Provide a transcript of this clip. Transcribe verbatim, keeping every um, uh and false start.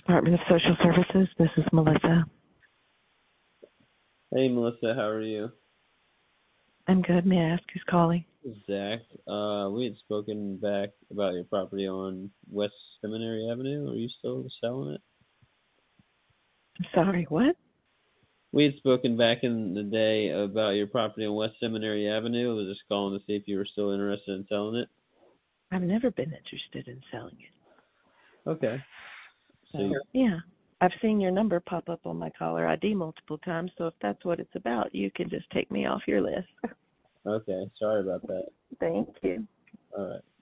Department of Social Services. This is Melissa. Hey, Melissa, how are you? I'm good. May I ask who's calling? This is Zach. Uh, we had spoken back about your property on West Seminary Avenue. Are you still selling it? I'm sorry, what? We had spoken back in the day about your property on West Seminary Avenue. I was just calling to see if you were still interested in selling it. I've never been interested in selling it. Okay. So, So you, yeah. I've seen your number pop up on my caller I D multiple times, so if that's what it's about, you can just take me off your list. okay, sorry about that. Thank you. All right.